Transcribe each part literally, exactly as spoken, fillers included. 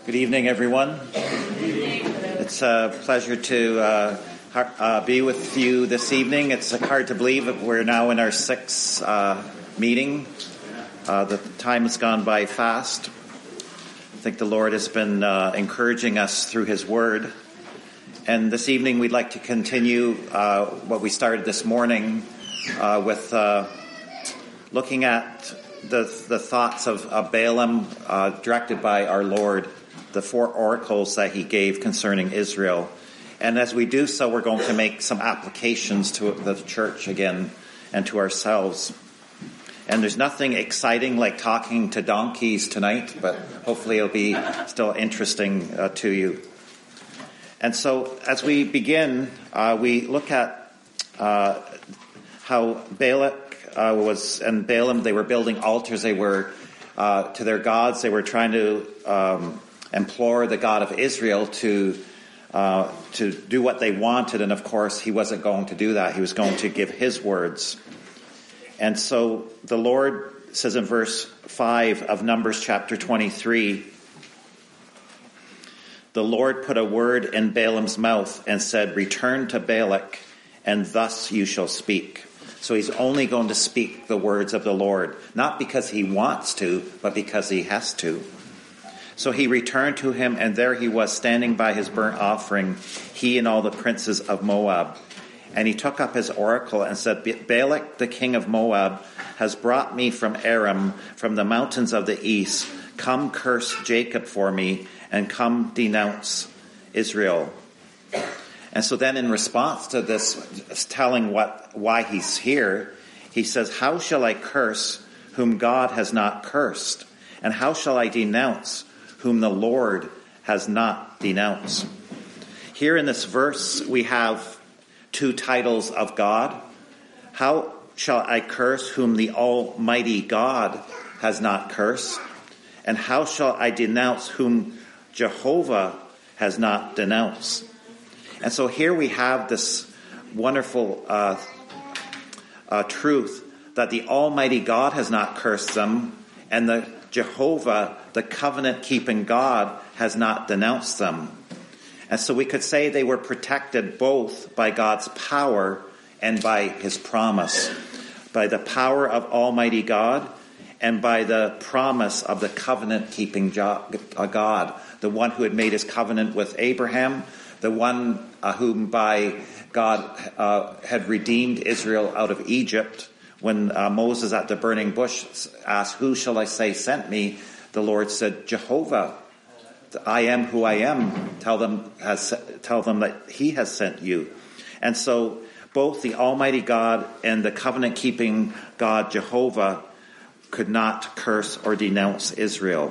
Good evening, everyone. Good evening. It's a pleasure to uh, uh, be with you this evening. It's hard to believe that we're now in our sixth uh, meeting. Uh, the time has gone by fast. I think the Lord has been uh, encouraging us through His Word. And this evening we'd like to continue uh, what we started this morning uh, with uh, looking at the the thoughts of, of Balaam uh, directed by our Lord, the four oracles that he gave concerning Israel. And as we do so, we're going to make some applications to the church again and to ourselves. And there's nothing exciting like talking to donkeys tonight, but hopefully it'll be still interesting uh, to you. And so as we begin, uh, we look at uh, how Balak uh, was, and Balaam, they were building altars. They were, uh, to their gods, they were trying to um, implore the God of Israel to uh, to do what they wanted. And of course, he wasn't going to do that. He was going to give his words. And so the Lord says in verse five of Numbers chapter twenty-three, the Lord put a word in Balaam's mouth and said, "Return to Balak, and thus you shall speak." So he's only going to speak the words of the Lord, not because he wants to, but because he has to. So he returned to him, and there he was standing by his burnt offering, he and all the princes of Moab. And he took up his oracle and said, "Balak, the king of Moab, has brought me from Aram, from the mountains of the east. Come curse Jacob for me, and come denounce Israel." And so then in response to this, telling what why he's here, he says, "How shall I curse whom God has not cursed? And how shall I denounce whom the Lord has not denounced?" Here in this verse, we have two titles of God. How shall I curse whom the Almighty God has not cursed? And how shall I denounce whom Jehovah has not denounced? And so here we have this wonderful uh, uh, truth that the Almighty God has not cursed them, and the Jehovah, the covenant-keeping God, has not denounced them. And so we could say they were protected both by God's power and by His promise. By the power of Almighty God and by the promise of the covenant-keeping God, the one who had made His covenant with Abraham, the one uh, whom by God uh, had redeemed Israel out of Egypt. When uh, Moses at the burning bush asked, "Who shall I say sent me?" the Lord said, "Jehovah, I am who I am. Tell them, has, tell them that He has sent you." And so both the Almighty God and the covenant-keeping God, Jehovah, could not curse or denounce Israel.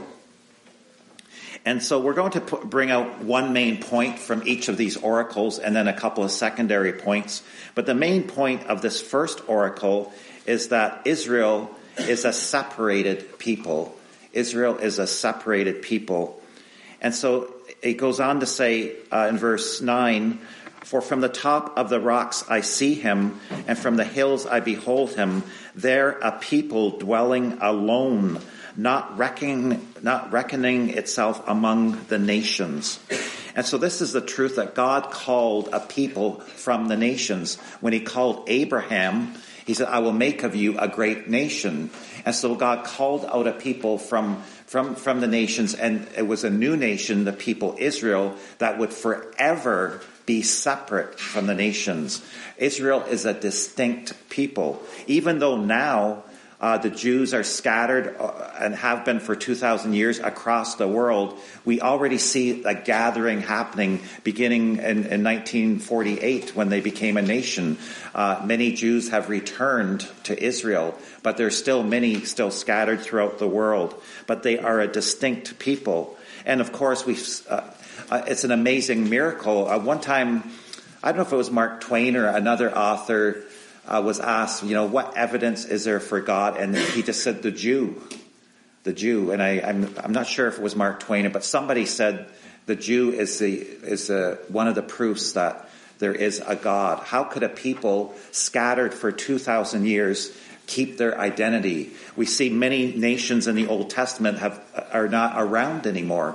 And so we're going to put, bring out one main point from each of these oracles and then a couple of secondary points. But the main point of this first oracle is that Israel is a separated people. Israel is a separated people. And so it goes on to say uh, in verse nine, "For from the top of the rocks I see him, and from the hills I behold him, there a people dwelling alone, not reckoning, not reckoning itself among the nations." And so this is the truth that God called a people from the nations. When He called Abraham, He said, "I will make of you a great nation." And so God called out a people from From, from the nations, and it was a new nation, the people Israel, that would forever be separate from the nations. Israel is a distinct people. Even though now uh, the Jews are scattered uh, and have been for two thousand years across the world, we already see a gathering happening beginning in, in nineteen forty-eight when they became a nation. Uh, many Jews have returned to Israel, but there's still many still scattered throughout the world. But they are a distinct people. And of course, we uh, uh, it's an amazing miracle. Uh, one time, I don't know if it was Mark Twain or another author uh, was asked, you know, what evidence is there for God? And he just said, the Jew, the Jew. And I, I'm, I'm not sure if it was Mark Twain, but somebody said the Jew is the is the, one of the proofs that there is a God. How could a people scattered for two thousand years keep their identity? We see many nations in the Old Testament have are not around anymore.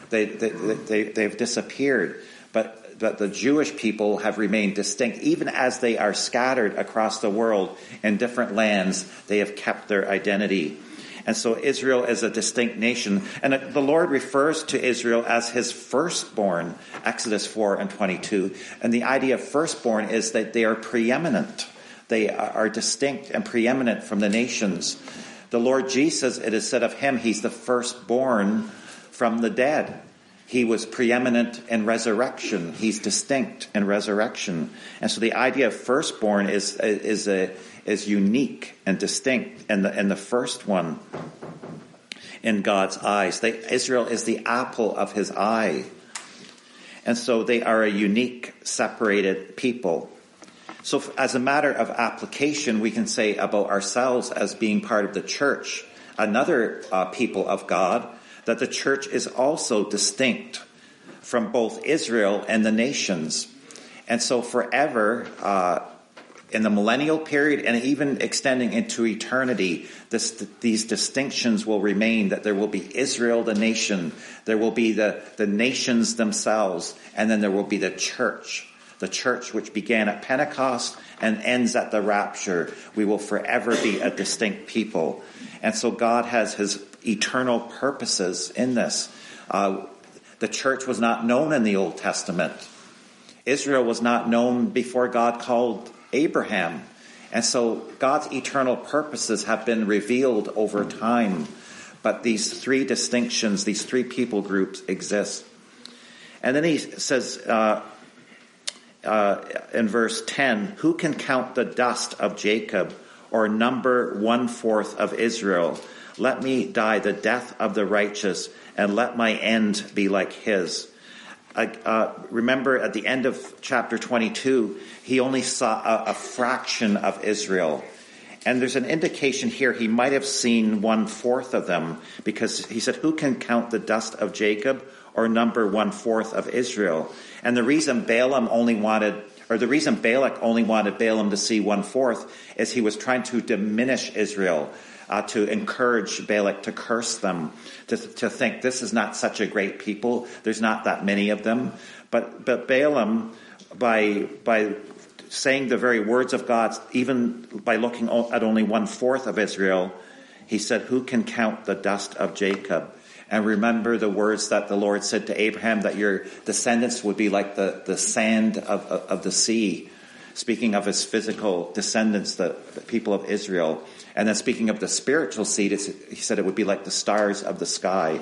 They, they, they, they've disappeared. But, but the Jewish people have remained distinct. Even as they are scattered across the world in different lands, they have kept their identity. And so Israel is a distinct nation. And the Lord refers to Israel as his firstborn, Exodus four and twenty-two. And the idea of firstborn is that they are preeminent. They are distinct and preeminent from the nations. The Lord Jesus, it is said of him, he's the firstborn from the dead. He was preeminent in resurrection. He's distinct in resurrection. And so the idea of firstborn is is a is unique and distinct and the and the first one in God's eyes. They, Israel is the apple of his eye. And so they are a unique, separated people. So as a matter of application, we can say about ourselves as being part of the church, another uh, people of God, that the church is also distinct from both Israel and the nations. And so forever, uh, in the millennial period and even extending into eternity, this, these distinctions will remain, that there will be Israel, the nation, there will be the, the nations themselves, and then there will be the church. The church which began at Pentecost and ends at the rapture. We will forever be a distinct people. And so God has his eternal purposes in this. Uh, the church was not known in the Old Testament. Israel was not known before God called Abraham. And so God's eternal purposes have been revealed over time. But these three distinctions, these three people groups exist. And then he says uh, uh, in verse ten, who can count the dust of Jacob or number one-fourth of Israel? Let me die the death of the righteous, and let my end be like his. Uh, uh, remember, at the end of chapter twenty-two, he only saw a, a fraction of Israel. And there's an indication here he might have seen one-fourth of them, because he said, who can count the dust of Jacob or number one-fourth of Israel? And the reason Balaam only wanted, or the reason Balak only wanted Balaam to see one-fourth is he was trying to diminish Israel. Uh, to encourage Balak to curse them, to, to think this is not such a great people. There's not that many of them. But but Balaam, by by saying the very words of God, even by looking at only one-fourth of Israel, he said, who can count the dust of Jacob? And remember the words that the Lord said to Abraham, that your descendants would be like the, the sand of, of, of the sea. Speaking of his physical descendants, the, the people of Israel. And then speaking of the spiritual seed, he said it would be like the stars of the sky.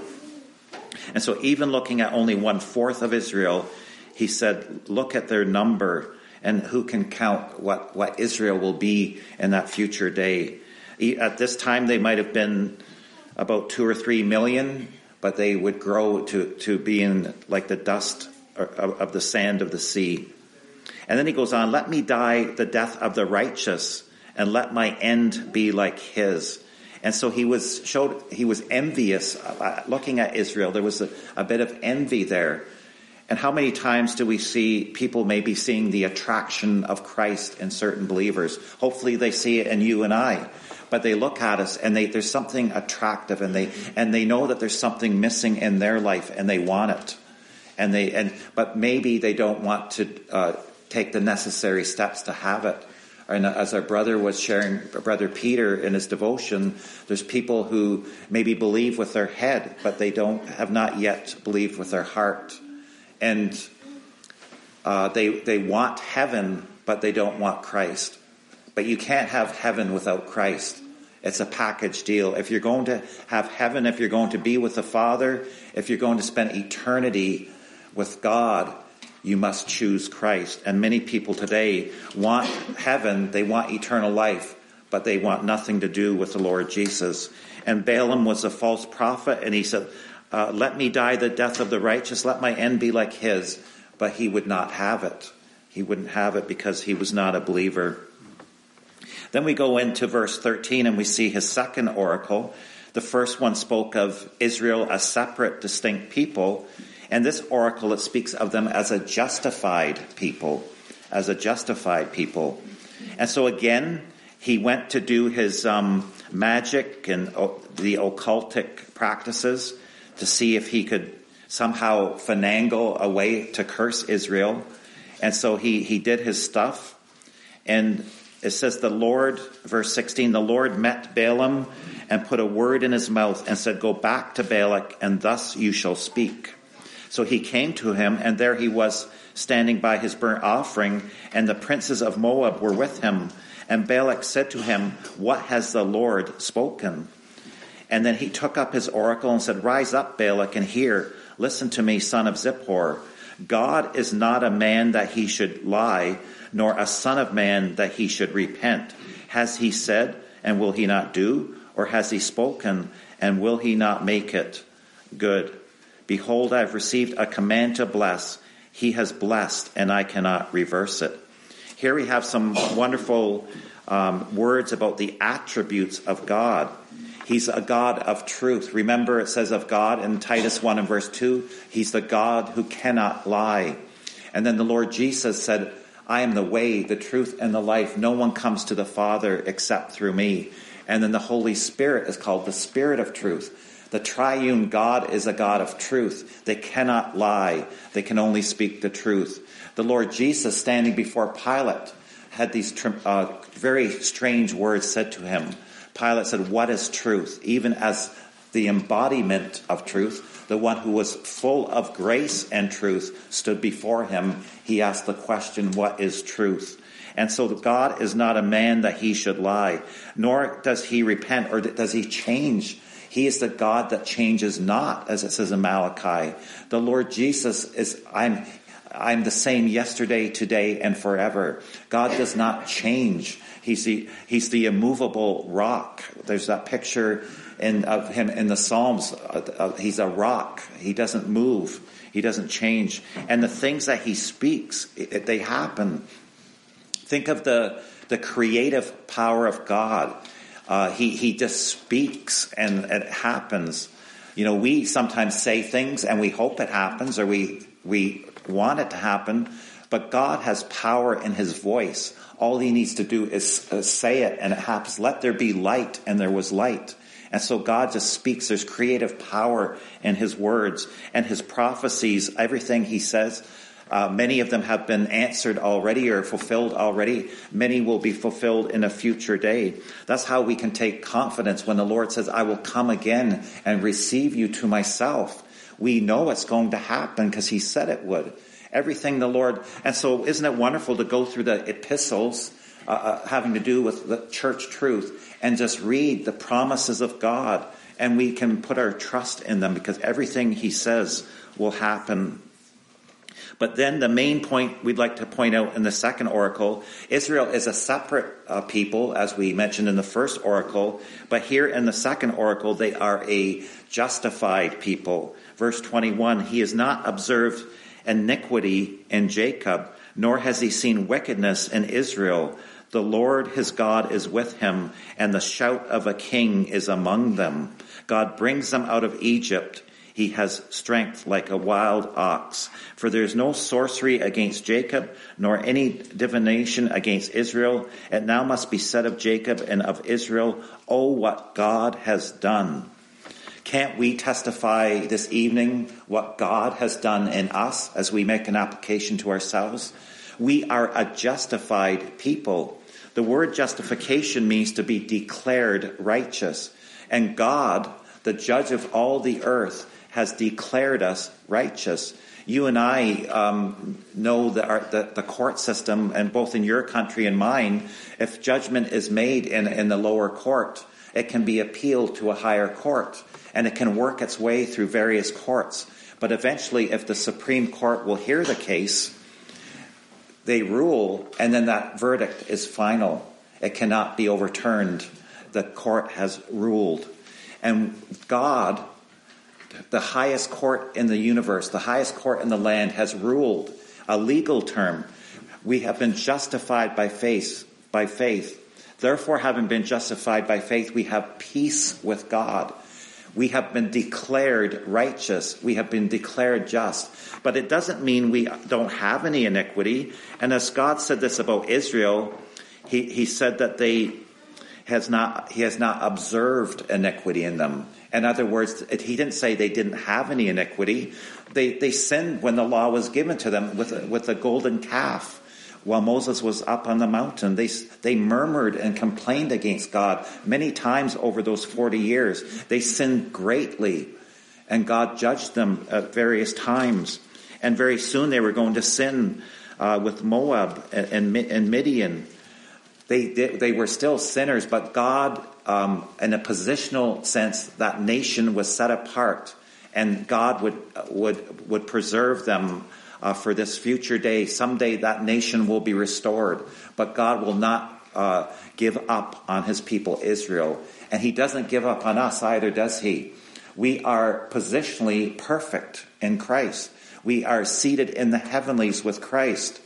And so even looking at only one-fourth of Israel, he said, look at their number and who can count what, what Israel will be in that future day. At this time, they might have been about two or three million, but they would grow to, to being like the dust of, of the sand of the sea. And then he goes on, let me die the death of the righteous, and let my end be like his. And so he was showed he was envious uh, looking at Israel. There was a, a bit of envy there. And how many times do we see people maybe seeing the attraction of Christ in certain believers? Hopefully they see it in you and I. But they look at us and they, there's something attractive, and they and they know that there's something missing in their life, and they want it. And they and but maybe they don't want to uh, take the necessary steps to have it. And as our brother was sharing, Brother Peter, in his devotion, there's people who maybe believe with their head, but they don't have not yet believed with their heart. And uh, they they want heaven, but they don't want Christ. But you can't have heaven without Christ. It's a package deal. If you're going to have heaven, if you're going to be with the Father, if you're going to spend eternity with God, you must choose Christ. And many people today want heaven, they want eternal life, but they want nothing to do with the Lord Jesus. And Balaam was a false prophet, and he said, uh, let me die the death of the righteous, let my end be like his. But he would not have it. He wouldn't have it because he was not a believer. Then we go into verse thirteen and we see his second oracle. The first one spoke of Israel, a separate, distinct people. And this oracle, it speaks of them as a justified people, as a justified people. And so again, he went to do his um, magic and uh, the occultic practices to see if he could somehow finagle a way to curse Israel. And so he, he did his stuff. And it says the Lord, verse sixteen, the Lord met Balaam and put a word in his mouth and said, go back to Balak, and thus you shall speak. So he came to him, and there he was standing by his burnt offering, and the princes of Moab were with him. And Balak said to him, what has the Lord spoken? And then he took up his oracle and said, rise up, Balak, and hear. Listen to me, son of Zippor. God is not a man that he should lie, nor a son of man that he should repent. Has he said, and will he not do? Or has he spoken, and will he not make it good? Behold, I have received a command to bless. He has blessed, and I cannot reverse it. Here we have some wonderful um, words about the attributes of God. He's a God of truth. Remember, it says of God in Titus one and verse two, he's the God who cannot lie. And then the Lord Jesus said, I am the way, the truth, and the life. No one comes to the Father except through me. And then the Holy Spirit is called the Spirit of truth. The triune God is a God of truth. They cannot lie. They can only speak the truth. The Lord Jesus, standing before Pilate, had these uh, very strange words said to him. Pilate said, what is truth? Even as the embodiment of truth, the one who was full of grace and truth stood before him. He asked the question, what is truth? And so God is not a man that he should lie, nor does he repent or does he change. He is the God that changes not, as it says in Malachi. The Lord Jesus is, I'm, I'm the same yesterday, today, and forever. God does not change. He's the, he's the immovable rock. There's that picture in, of him in the Psalms. Uh, uh, he's a rock. He doesn't move. He doesn't change. And the things that he speaks, it, they happen. Think of the, the creative power of God. Uh, he, he just speaks and it happens. You know, we sometimes say things and we hope it happens or we, we want it to happen, but God has power in his voice. All he needs to do is uh, say it and it happens. Let there be light, and there was light. And so God just speaks. There's creative power in his words and his prophecies. Everything he says, uh, many of them have been answered already or fulfilled already. Many will be fulfilled in a future day. That's how we can take confidence when the Lord says, I will come again and receive you to myself. We know it's going to happen because he said it would. Everything the Lord, and so isn't it wonderful to go through the epistles uh, uh, having to do with the church truth and just read the promises of God, and we can put our trust in them because everything he says will happen. But then the main point we'd like to point out in the second oracle, Israel is a separate uh, people, as we mentioned in the first oracle, but here in the second oracle, they are a justified people. Verse twenty-one, he has not observed iniquity in Jacob, nor has he seen wickedness in Israel. The Lord his God is with him, and the shout of a king is among them. God brings them out of Egypt. He has strength like a wild ox. For there is no sorcery against Jacob, nor any divination against Israel. It now must be said of Jacob and of Israel, oh, what God has done. Can't we testify this evening what God has done in us as we make an application to ourselves? We are a justified people. The word justification means to be declared righteous. And God, the judge of all the earth, has declared us righteous. You and I um, know the, our, the, the court system, and both in your country and mine, if judgment is made in, in the lower court, it can be appealed to a higher court, and it can work its way through various courts. But eventually, if the Supreme Court will hear the case, they rule, and then that verdict is final. It cannot be overturned. The court has ruled. And God, the highest court in the universe, the highest court in the land, has ruled. A legal term. We have been justified by faith, by faith. Therefore, having been justified by faith, we have peace with God. We have been declared righteous. We have been declared just. But it doesn't mean we don't have any iniquity. And as God said this about Israel, he, he said that they has not, he has not observed iniquity in them. In other words, he didn't say they didn't have any iniquity. They they sinned when the law was given to them with a, with a golden calf. While Moses was up on the mountain, they they murmured and complained against God many times over those forty years. They sinned greatly, and God judged them at various times. And very soon they were going to sin uh, with Moab and, and Midian. They, they they were still sinners, but God, um, in a positional sense, that nation was set apart, and God would would would preserve them uh, for this future day. Someday that nation will be restored, but God will not uh, give up on His people Israel, and He doesn't give up on us either, does He? We are positionally perfect in Christ. We are seated in the heavenlies with Christ,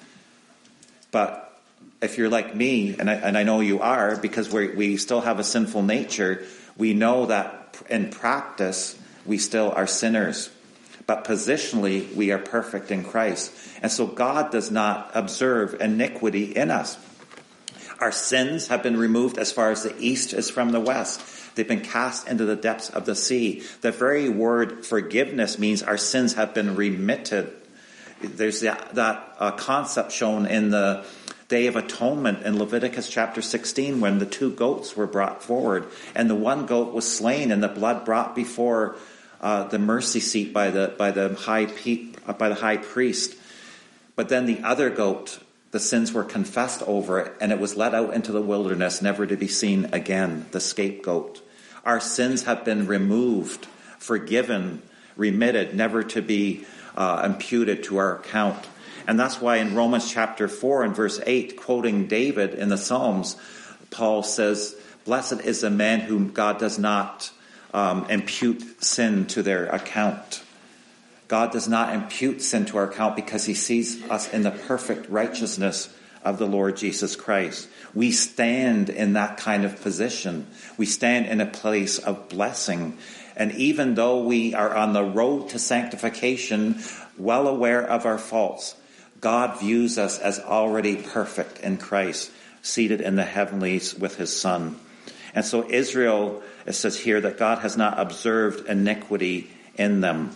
but if you're like me, and I, and I know you are, because we we still have a sinful nature, we know that in practice we still are sinners. But positionally we are perfect in Christ. And so God does not observe iniquity in us. Our sins have been removed as far as the east is from the west. They've been cast into the depths of the sea. The very word forgiveness means our sins have been remitted. There's that, that uh, concept shown in the Day of Atonement in Leviticus chapter sixteen, when the two goats were brought forward, and the one goat was slain, and the blood brought before uh, the mercy seat by the by the high by the high priest. But then the other goat, the sins were confessed over it, and it was led out into the wilderness, never to be seen again. The scapegoat. Our sins have been removed, forgiven, remitted, never to be uh, imputed to our account. And that's why in Romans chapter four and verse eight, quoting David in the Psalms, Paul says, "Blessed is the man whom God does not um, impute sin to their account." God does not impute sin to our account because He sees us in the perfect righteousness of the Lord Jesus Christ. We stand in that kind of position. We stand in a place of blessing. And even though we are on the road to sanctification, well aware of our faults, God views us as already perfect in Christ, seated in the heavenlies with His Son. And so Israel, it says here that God has not observed iniquity in them.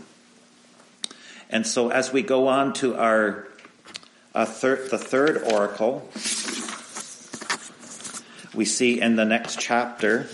And so as we go on to our uh, thir- the third oracle, we see in the next chapter,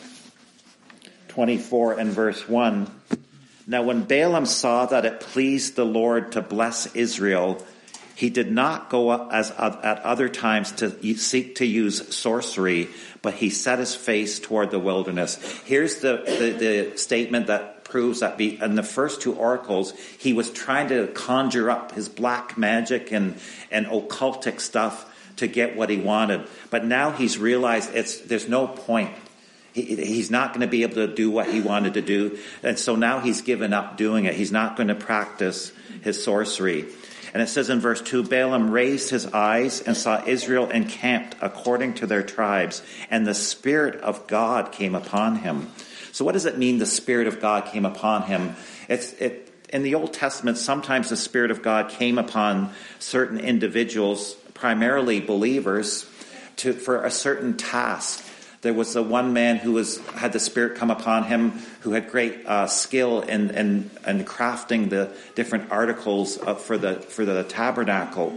twenty-four and verse one, "Now when Balaam saw that it pleased the Lord to bless Israel, he did not go up as at other times to seek to use sorcery, but he set his face toward the wilderness." Here's the, the, the statement that proves that be, in the first two oracles, he was trying to conjure up his black magic and, and occultic stuff to get what he wanted. But now he's realized it's there's no point. He, he's not going to be able to do what he wanted to do. And so now he's given up doing it. He's not going to practice his sorcery. And it says in verse two, "Balaam raised his eyes and saw Israel encamped according to their tribes, and the Spirit of God came upon him." So what does it mean the Spirit of God came upon him? It's it in the Old Testament, sometimes the Spirit of God came upon certain individuals, primarily believers, to for a certain task. There was the one man who was had the Spirit come upon him, who had great uh, skill in, in in crafting the different articles of, for the for the tabernacle.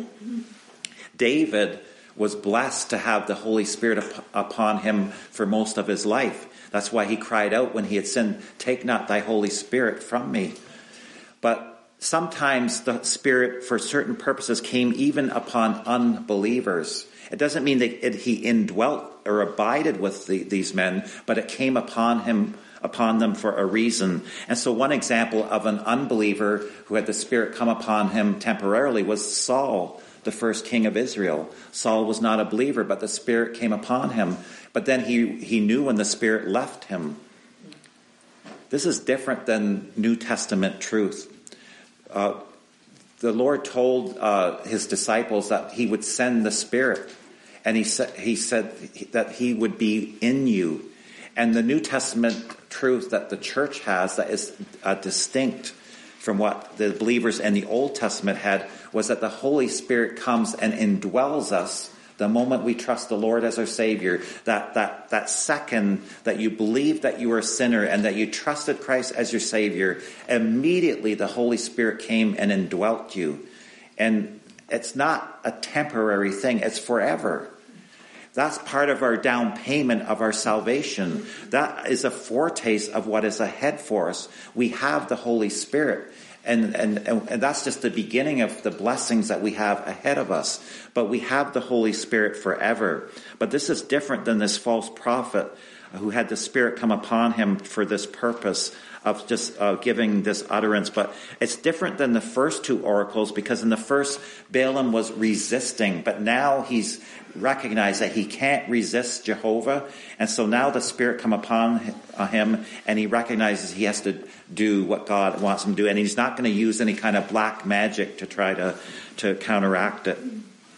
David was blessed to have the Holy Spirit up, upon him for most of his life. That's why he cried out when he had sinned, "Take not thy Holy Spirit from me." But sometimes the Spirit, for certain purposes, came even upon unbelievers. It doesn't mean that it, he indwelt or abided with the, these men, but it came upon him, upon them for a reason. And so one example of an unbeliever who had the Spirit come upon him temporarily was Saul, the first king of Israel. Saul was not a believer, but the Spirit came upon him. But then he, he knew when the Spirit left him. This is different than New Testament truth. Uh, the Lord told uh, his disciples that he would send the Spirit. And he said, he said that he would be in you. And the New Testament truth that the church has that is uh, distinct from what the believers in the Old Testament had was that the Holy Spirit comes and indwells us The moment we trust the Lord as our Savior, that, that, that second that you believed that you were a sinner and that you trusted Christ as your Savior, immediately the Holy Spirit came and indwelt you. And it's not a temporary thing, it's forever. That's part of our down payment of our salvation. That is a foretaste of what is ahead for us. We have the Holy Spirit. And, and, and that's just the beginning of the blessings that we have ahead of us. But we have the Holy Spirit forever. But this is different than this false prophet who had the Spirit come upon him for this purpose of just uh, giving this utterance. But it's different than the first two oracles, because in the first, Balaam was resisting. But now he's recognized that he can't resist Jehovah. And so now the Spirit come upon him, and he recognizes he has to do what God wants him to do. And he's not going to use any kind of black magic to try to, to counteract it.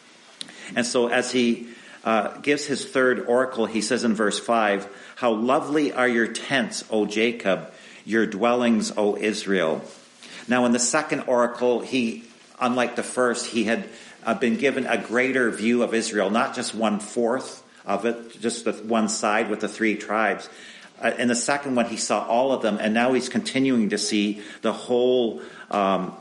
And so as he uh, gives his third oracle, he says in verse five, "How lovely are your tents, O Jacob, your dwellings, O Israel." Now in the second oracle, he, unlike the first, he had uh, been given a greater view of Israel, not just one fourth of it, just the one side with the three tribes. Uh, in the second one, he saw all of them, and now he's continuing to see the whole um,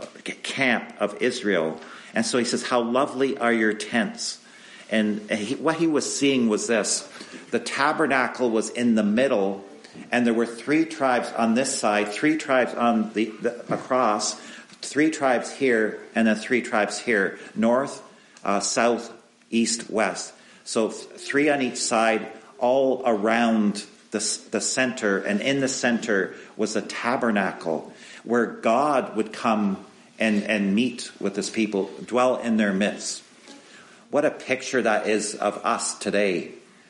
camp of Israel. And so he says, "How lovely are your tents." And he, what he was seeing was this. The tabernacle was in the middle, and there were three tribes on this side, three tribes on the, the across, three tribes here, and then three tribes here, north, uh, south, east, west. So three on each side, all around the, the center, and in the center was a tabernacle where God would come and, and meet with his people, dwell in their midst. What a picture that is of us today.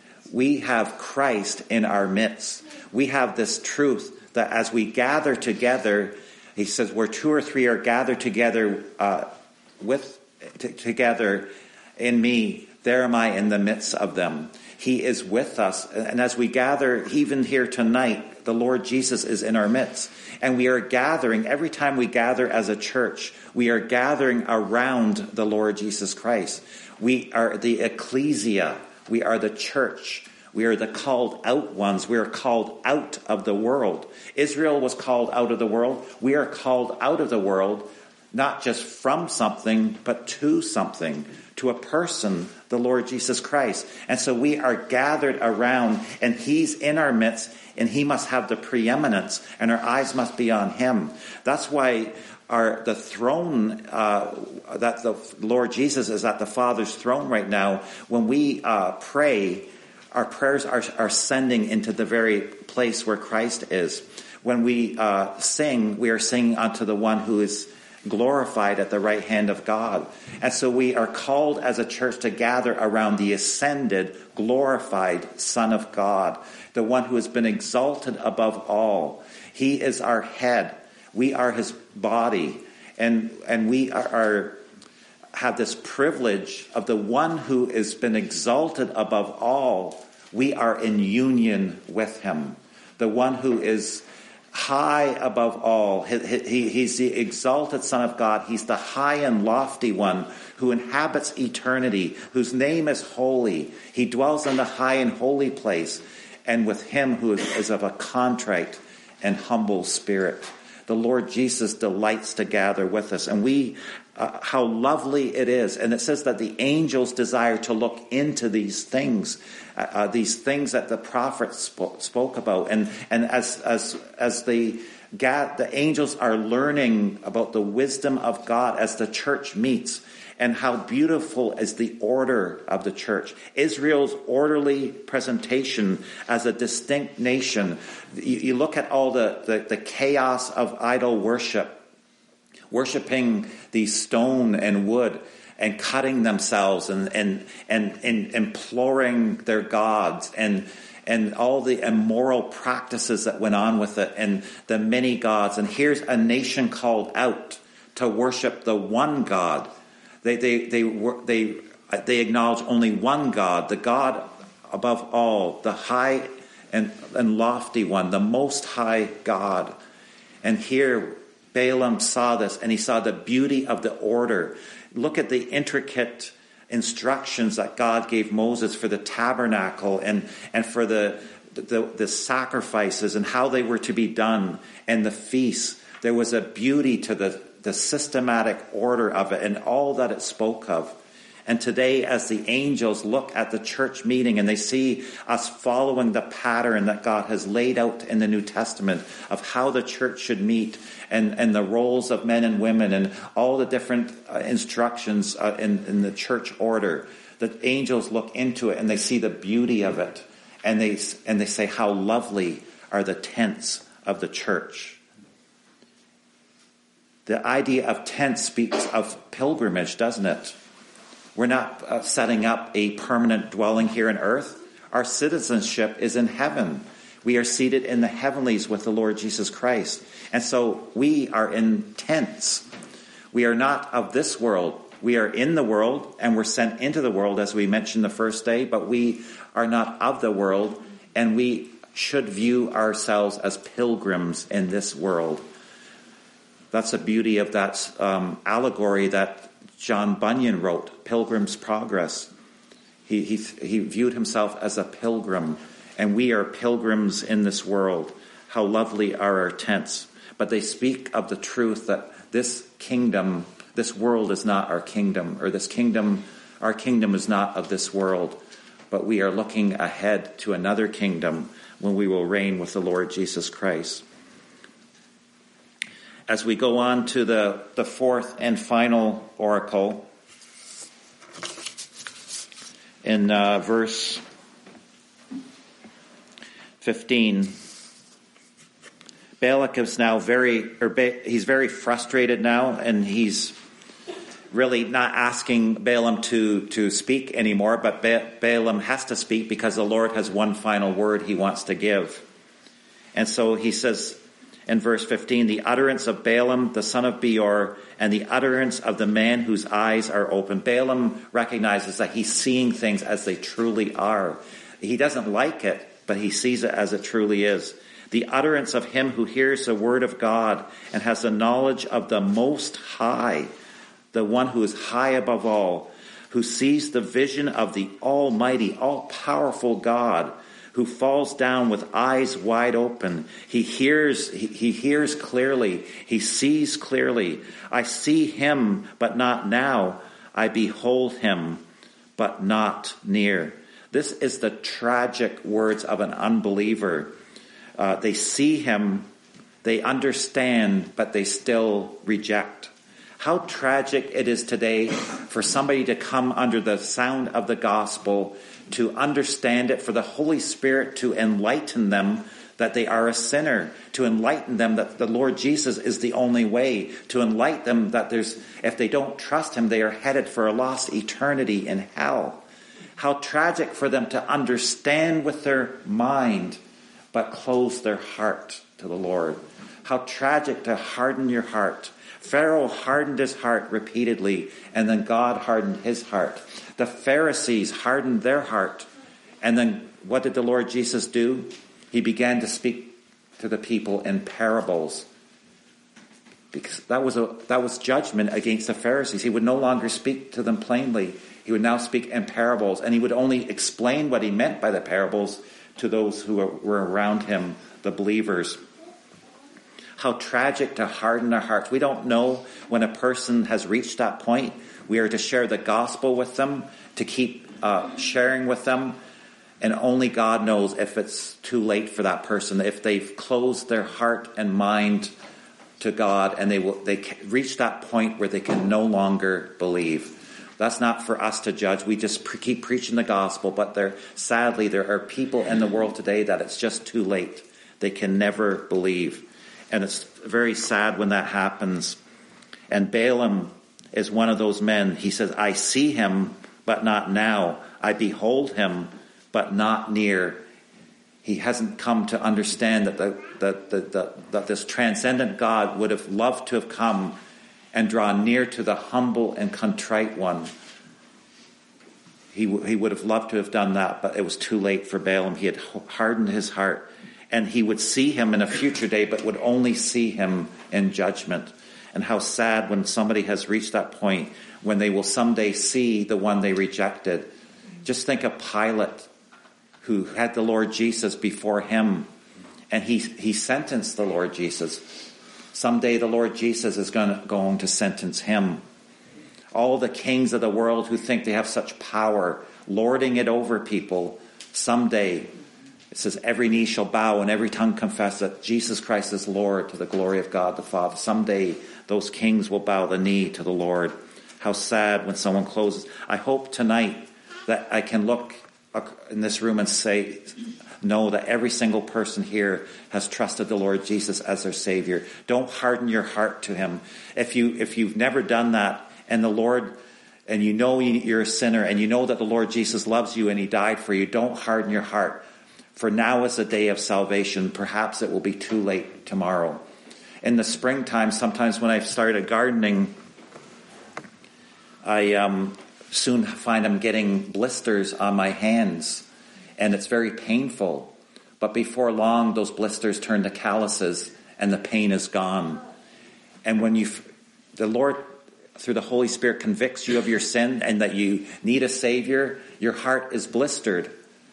We have Christ in our midst. We have this truth that as we gather together, he says, where two or three are gathered together uh, with t- together in me, there am I in the midst of them. He is with us. And as we gather, even here tonight, the Lord Jesus is in our midst. And we are gathering, every time we gather as a church, we are gathering around the Lord Jesus Christ. We are the ecclesia. We are the church. We are the called out ones. We are called out of the world. Israel was called out of the world. We are called out of the world, not just from something, but to something, to a person, the Lord Jesus Christ. And so we are gathered around, and he's in our midst, and he must have the preeminence, and our eyes must be on him. That's why our the throne, uh, that the Lord Jesus is at the Father's throne right now. When we uh, pray, our prayers are, are sending into the very place where Christ is. When we uh, sing, we are singing unto the one who is glorified at the right hand of God. And so we are called as a church to gather around the ascended, glorified Son of God, the one who has been exalted above all. He is our head. We are his body. And and we are, are have this privilege of the one who has been exalted above all. We are in union with him. The one who is high above all. He, he, he's the exalted Son of God. He's the high and lofty one who inhabits eternity, whose name is holy. He dwells in the high and holy place, and with him who is, is of a contrite and humble spirit. The Lord Jesus delights to gather with us, and we, uh, how lovely it is. And it says that the angels desire to look into these things, uh, uh, these things that the prophets spoke, spoke about. And and as as as the the angels are learning about the wisdom of God as the church meets, and how beautiful is the order of the church. Israel's orderly presentation as a distinct nation. You, you look at all the, the, the chaos of idol worship, worshiping the stone and wood, and cutting themselves, and, and, and, and imploring their gods, and and all the immoral practices that went on with it, and the many gods. And here's a nation called out to worship the one God. They they they they they acknowledge only one God, the God above all, the high and, and lofty one, the most high God. And here Balaam saw this, and he saw the beauty of the order. Look at the intricate instructions that God gave Moses for the tabernacle and, and for the, the, the sacrifices and how they were to be done and the feasts. There was a beauty to the, the systematic order of it and all that it spoke of. And today, as the angels look at the church meeting and they see us following the pattern that God has laid out in the New Testament of how the church should meet and, and the roles of men and women and all the different uh, instructions uh, in, in the church order, the angels look into it and they see the beauty of it. And they, and they say, how lovely are the tents of the church. The idea of tents speaks of pilgrimage, doesn't it? We're not uh, setting up a permanent dwelling here on earth. Our citizenship is in heaven. We are seated in the heavenlies with the Lord Jesus Christ. And so we are in tents. We are not of this world. We are in the world and we're sent into the world, as we mentioned the first day, but we are not of the world, and we should view ourselves as pilgrims in this world. That's the beauty of that um, allegory that John Bunyan wrote, Pilgrim's Progress. He, he, he viewed himself as a pilgrim, and we are pilgrims in this world. How lovely are our tents. But they speak of the truth that this kingdom, this world is not our kingdom, or this kingdom, our kingdom is not of this world, but we are looking ahead to another kingdom when we will reign with the Lord Jesus Christ. As we go on to the, the fourth and final oracle, in uh, verse fifteen, Balak is now very, or ba- he's very frustrated now, and he's really not asking Balaam to, to speak anymore, but ba- Balaam has to speak because the Lord has one final word he wants to give. And so he says, in verse fifteen, the utterance of Balaam, the son of Beor, and the utterance of the man whose eyes are open. Balaam recognizes that he's seeing things as they truly are. He doesn't like it, but he sees it as it truly is. The utterance of him who hears the word of God and has the knowledge of the Most High, the one who is high above all, who sees the vision of the Almighty, all-powerful God, who falls down with eyes wide open. He hears, he, he hears clearly. He sees clearly. I see him, but not now. I behold him, but not near. This is the tragic words of an unbeliever. Uh, they see him, they understand, but they still reject. How tragic it is today for somebody to come under the sound of the gospel, to understand it, for the Holy Spirit to enlighten them that they are a sinner, to enlighten them that the Lord Jesus is the only way, to enlighten them that there's, if they don't trust him, they are headed for a lost eternity in hell. How tragic for them to understand with their mind, but close their heart to the Lord. How tragic to harden your heart. Pharaoh hardened his heart repeatedly, and then God hardened his heart. The Pharisees hardened their heart, and then what did the Lord Jesus do? He began to speak to the people in parables, because that was a that was judgment against the Pharisees. He would no longer speak to them plainly. He would now speak in parables, and he would only explain what he meant by the parables to those who were around him, the believers. How tragic to harden our hearts. We don't know when a person has reached that point. We are to share the gospel with them, to keep uh, sharing with them. And only God knows if it's too late for that person, if they've closed their heart and mind to God and they will they reach that point where they can no longer believe. That's not for us to judge. We just pre- keep preaching the gospel, but there, sadly, there are people in the world today that it's just too late. They can never believe. And it's very sad when that happens. And Balaam is one of those men. He says, I see him, but not now. I behold him, but not near. He hasn't come to understand that the, that, the, the, that this transcendent God would have loved to have come and drawn near to the humble and contrite one. He, he would have loved to have done that, but it was too late for Balaam. He had hardened his heart. And he would see him in a future day, but would only see him in judgment. And how sad when somebody has reached that point when they will someday see the one they rejected. Just think of Pilate, who had the Lord Jesus before him, and he, he sentenced the Lord Jesus. Someday the Lord Jesus is going to, going to sentence him. All the kings of the world who think they have such power, lording it over people, someday, it says, every knee shall bow and every tongue confess that Jesus Christ is Lord, to the glory of God the Father. Someday those kings will bow the knee to the Lord. How sad when someone closes. I hope tonight that I can look in this room and say, know that every single person here has trusted the Lord Jesus as their Savior. Don't harden your heart to him. If you, if you've never done that, and the Lord, and you know you're a sinner, and you know that the Lord Jesus loves you and he died for you, don't harden your heart. For now is the day of salvation. Perhaps it will be too late tomorrow. In the springtime, sometimes when I've started gardening, I um, soon find I'm getting blisters on my hands, and it's very painful. But before long, those blisters turn to calluses, and the pain is gone. And when you, the Lord, through the Holy Spirit, convicts you of your sin and that you need a Savior, your heart is blistered.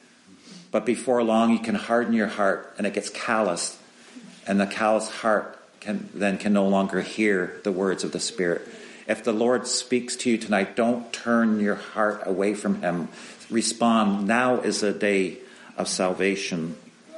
But before long, you can harden your heart, and it gets calloused, and the calloused heart can then can no longer hear the words of the Spirit. If the Lord speaks to you tonight, don't turn your heart away from him. Respond. Now is the day of salvation.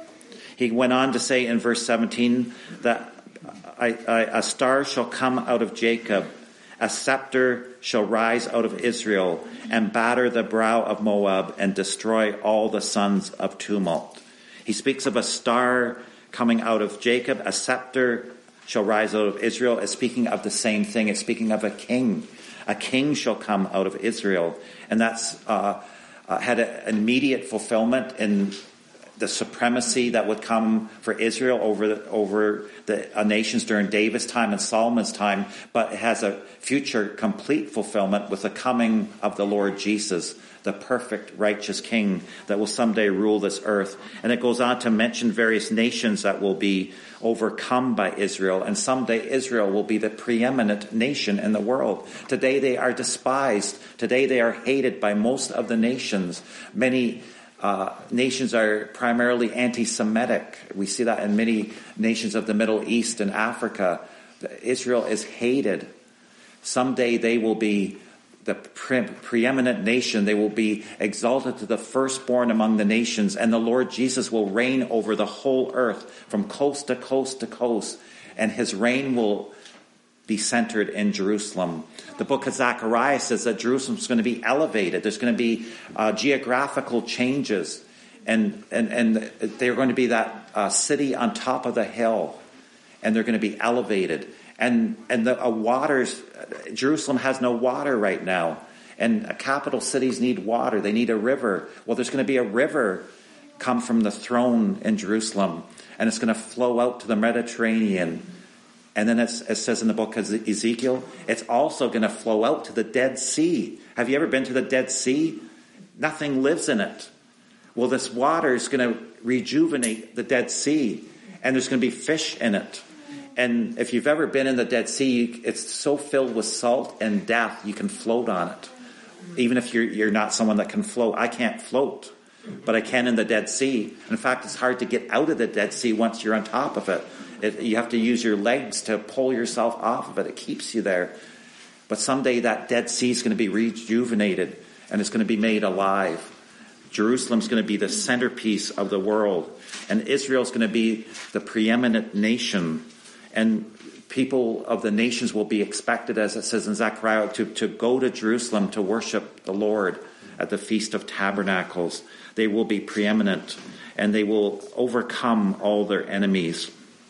He went on to say in verse seventeen that I, I, a star shall come out of Jacob, a scepter shall rise out of Israel, and batter the brow of Moab, and destroy all the sons of tumult. He speaks of a star coming out of Jacob, a scepter shall rise out of Israel. It's speaking of the same thing. It's speaking of a king. A king shall come out of Israel. And that's uh, uh, had a, an immediate fulfillment in the supremacy that would come for Israel over the, over the uh, nations during David's time and Solomon's time. But it has a future complete fulfillment with the coming of the Lord Jesus, the perfect righteous king that will someday rule this earth. And it goes on to mention various nations that will be overcome by Israel, and someday Israel will be the preeminent nation in the world. Today they are despised. Today they are hated by most of the nations. Many uh, nations are primarily anti-Semitic. We see that in many nations of the Middle East and Africa. Israel is hated. Someday they will be the pre- preeminent nation. They will be exalted to the firstborn among the nations, and the Lord Jesus will reign over the whole earth from coast to coast to coast, and his reign will be centered in Jerusalem. The book of Zechariah says that Jerusalem is going to be elevated. There's going to be uh, geographical changes, and, and, and they're going to be that uh, city on top of the hill, and they're going to be elevated. And and the uh, waters, Jerusalem has no water right now. And uh, capital cities need water. They need a river. Well, there's going to be a river come from the throne in Jerusalem. And it's going to flow out to the Mediterranean. And then it's, it says in the book of Ezekiel, it's also going to flow out to the Dead Sea. Have you ever been to the Dead Sea? Nothing lives in it. Well, this water is going to rejuvenate the Dead Sea. And there's going to be fish in it. And if you've ever been in the Dead Sea, it's so filled with salt and death, you can float on it. Even if you're, you're not someone that can float. I can't float, but I can in the Dead Sea. In fact, it's hard to get out of the Dead Sea once you're on top of it. it. You have to use your legs to pull yourself off of it. It keeps you there. But someday that Dead Sea is going to be rejuvenated, and it's going to be made alive. Jerusalem's going to be the centerpiece of the world, and Israel's going to be the preeminent nation. And people of the nations will be expected, as it says in Zechariah, to, to go to Jerusalem to worship the Lord at the Feast of Tabernacles. They will be preeminent, and they will overcome all their enemies.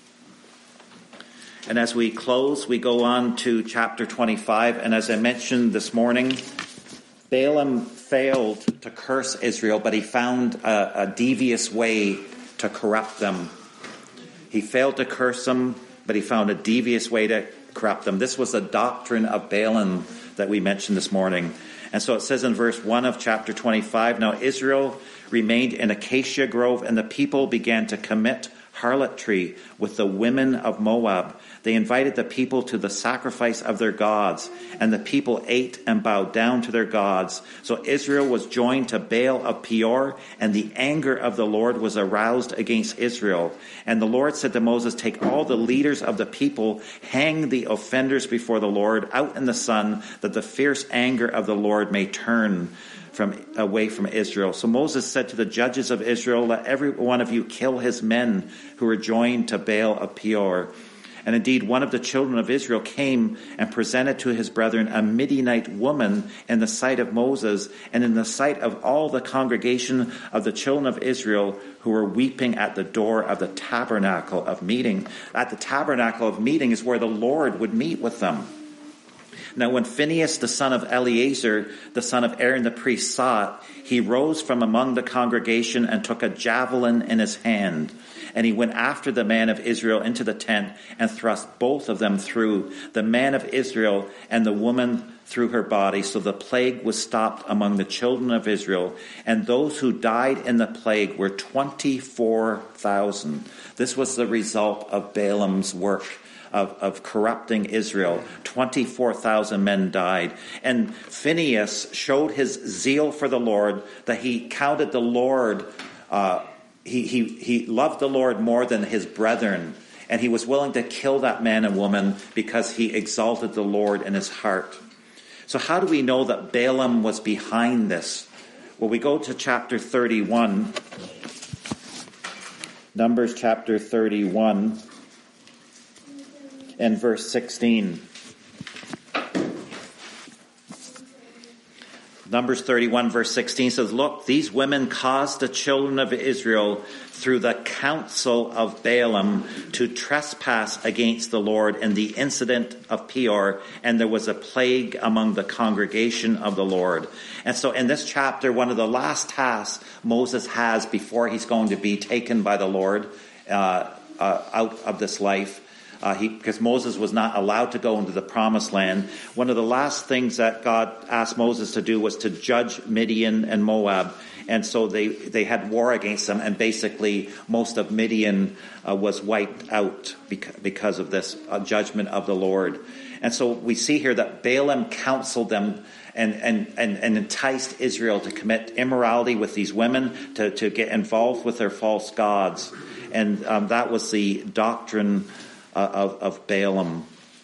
And as we close, we go on to chapter twenty-five. And as I mentioned this morning, Balaam failed to curse Israel, but he found a, a devious way to corrupt them. He failed to curse them, but he found a devious way to corrupt them. This was the doctrine of Balaam that we mentioned this morning. And so it says in verse one of chapter twenty-five, now Israel remained in Acacia Grove, and the people began to commit harlotry with the women of Moab. They invited the people to the sacrifice of their gods, and the people ate and bowed down to their gods. So Israel was joined to Baal of Peor, and the anger of the Lord was aroused against Israel. And the Lord said to Moses, take all the leaders of the people, hang the offenders before the Lord out in the sun, that the fierce anger of the Lord may turn from away from Israel. So Moses said to the judges of Israel, let every one of you kill his men who were joined to Baal of Peor. And indeed, one of the children of Israel came and presented to his brethren a Midianite woman in the sight of Moses and in the sight of all the congregation of the children of Israel who were weeping at the door of the tabernacle of meeting. At the tabernacle of meeting is where the Lord would meet with them. Now when Phinehas, the son of Eleazar, the son of Aaron the priest, saw it, he rose from among the congregation and took a javelin in his hand. And he went after the man of Israel into the tent and thrust both of them through, the man of Israel and the woman through her body. So the plague was stopped among the children of Israel. And those who died in the plague were twenty-four thousand. This was the result of Balaam's work of, of corrupting Israel. twenty-four thousand men died. And Phinehas showed his zeal for the Lord, that he counted the Lord uh He, he, he loved the Lord more than his brethren, and he was willing to kill that man and woman because he exalted the Lord in his heart. So how do we know that Balaam was behind this? Well, we go to chapter thirty-one, Numbers chapter thirty-one, and verse sixteen. Numbers thirty-one verse sixteen says, look, these women caused the children of Israel through the counsel of Balaam to trespass against the Lord in the incident of Peor, and there was a plague among the congregation of the Lord. And so in this chapter, one of the last tasks Moses has before he's going to be taken by the Lord uh, uh, out of this life, Uh, he, because Moses was not allowed to go into the promised land. One of the last things that God asked Moses to do was to judge Midian and Moab. And so they, they had war against them, and basically most of Midian uh, was wiped out because, because of this uh, judgment of the Lord. And so we see here that Balaam counseled them and, and, and, and enticed Israel to commit immorality with these women, to, to get involved with their false gods. And um, that was the doctrine Uh, of, of Balaam.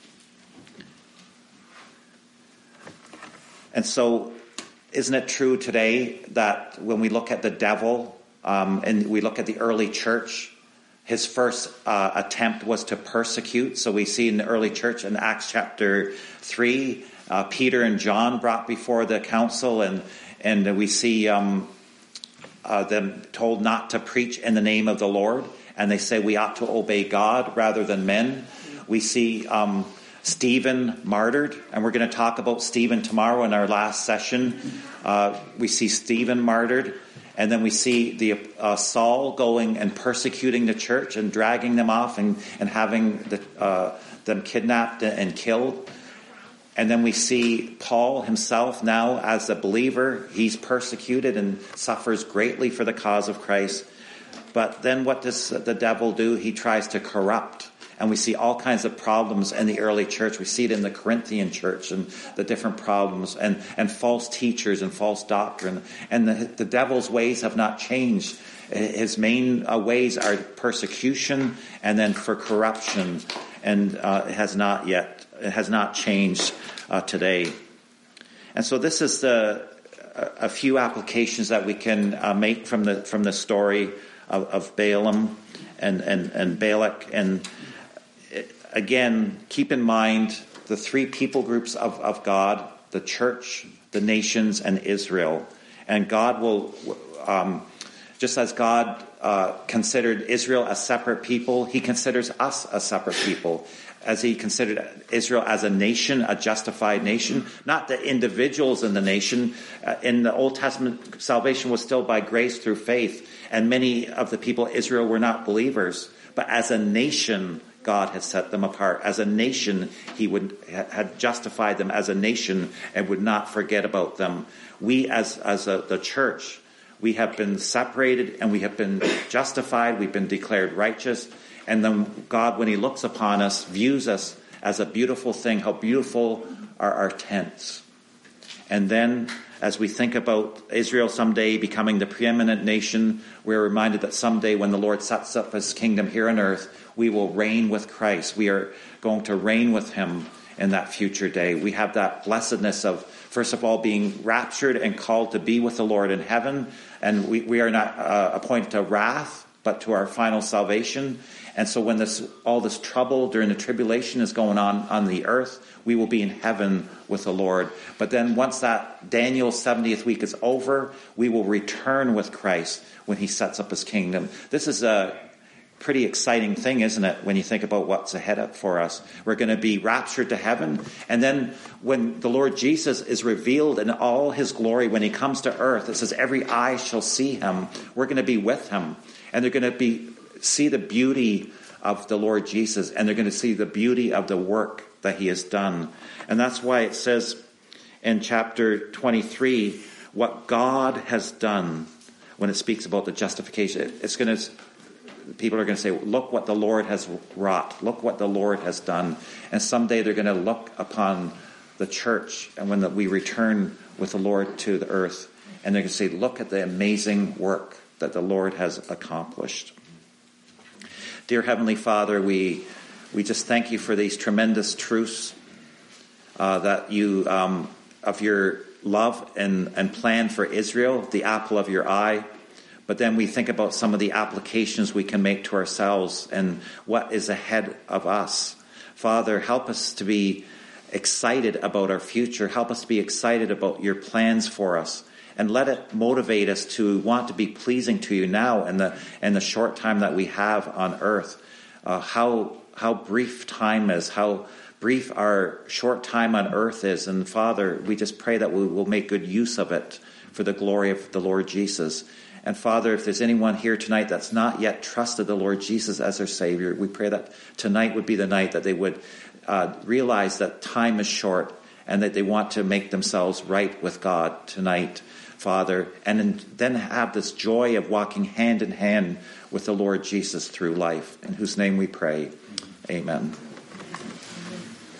And so, isn't it true today that when we look at the devil, um, and we look at the early church, his first uh, attempt was to persecute. So we see in the early church in Acts chapter three, uh, Peter and John brought before the council, and and we see um, uh, them told not to preach in the name of the Lord. And they say we ought to obey God rather than men. We see um, Stephen martyred, and we're going to talk about Stephen tomorrow in our last session. Uh, we see Stephen martyred, and then we see the uh, Saul going and persecuting the church and dragging them off and, and having the, uh, them kidnapped and killed. And then we see Paul himself now as a believer. He's persecuted and suffers greatly for the cause of Christ. But then what does the devil do? He tries to corrupt. And we see all kinds of problems in the early church. We see it in the Corinthian church and the different problems and, and false teachers and false doctrine. And the, the devil's ways have not changed. His main uh, ways are persecution and then for corruption. And uh, it has not yet, it has not changed uh, today. And so this is the, a, a few applications that we can uh, make from the, from the story Of, of Balaam and, and, and Balak. And again, keep in mind the three people groups of, of God, the church, the nations, and Israel. And God will, um, just as God uh, considered Israel a separate people, he considers us a separate people. As he considered Israel as a nation, a justified nation, not the individuals in the nation. Uh, in the Old Testament, salvation was still by grace through faith, and many of the people of Israel were not believers. But as a nation, God had set them apart. As a nation, he would had justified them as a nation and would not forget about them. We, as as a, the church, We have been separated and we have been justified. We've been declared righteous. And then God, when he looks upon us, views us as a beautiful thing. How beautiful are our tents. And then as we think about Israel someday becoming the preeminent nation, we're reminded that someday when the Lord sets up his kingdom here on earth, we will reign with Christ. We are going to reign with him in that future day. We have that blessedness of, first of all, being raptured and called to be with the Lord in heaven. And we, we are not uh, appointed to wrath, but to our final salvation. And so when this all this trouble during the tribulation is going on on the earth, we will be in heaven with the Lord. But then once that Daniel's seventieth week is over, we will return with Christ when he sets up his kingdom. This is a pretty exciting thing, isn't it, when you think about what's ahead for us? We're going to be raptured to heaven. And then when the Lord Jesus is revealed in all his glory, when he comes to earth, it says every eye shall see him. We're going to be with him. And they're going to be see the beauty of the Lord Jesus, and they're going to see the beauty of the work that he has done. And that's why it says in chapter twenty-three, what God has done, when it speaks about the justification, it's going to, people are going to say, look what the Lord has wrought. Look what the Lord has done. And someday they're going to look upon the church, and when the, we return with the Lord to the earth, and they're going to say, look at the amazing work that the Lord has accomplished. Dear Heavenly Father, we we just thank you for these tremendous truths uh, that you um, of your love and, and plan for Israel, the apple of your eye. But then we think about some of the applications we can make to ourselves and what is ahead of us. Father, help us to be excited about our future. Help us to be excited about your plans for us. And let it motivate us to want to be pleasing to you now in the in the short time that we have on earth. Uh, how how brief time is, how brief our short time on earth is. And Father, we just pray that we will make good use of it for the glory of the Lord Jesus. And Father, if there's anyone here tonight that's not yet trusted the Lord Jesus as their Savior, we pray that tonight would be the night that they would uh, realize that time is short and that they want to make themselves right with God tonight, Father, and then have this joy of walking hand in hand with the Lord Jesus through life, in whose name we pray. Amen.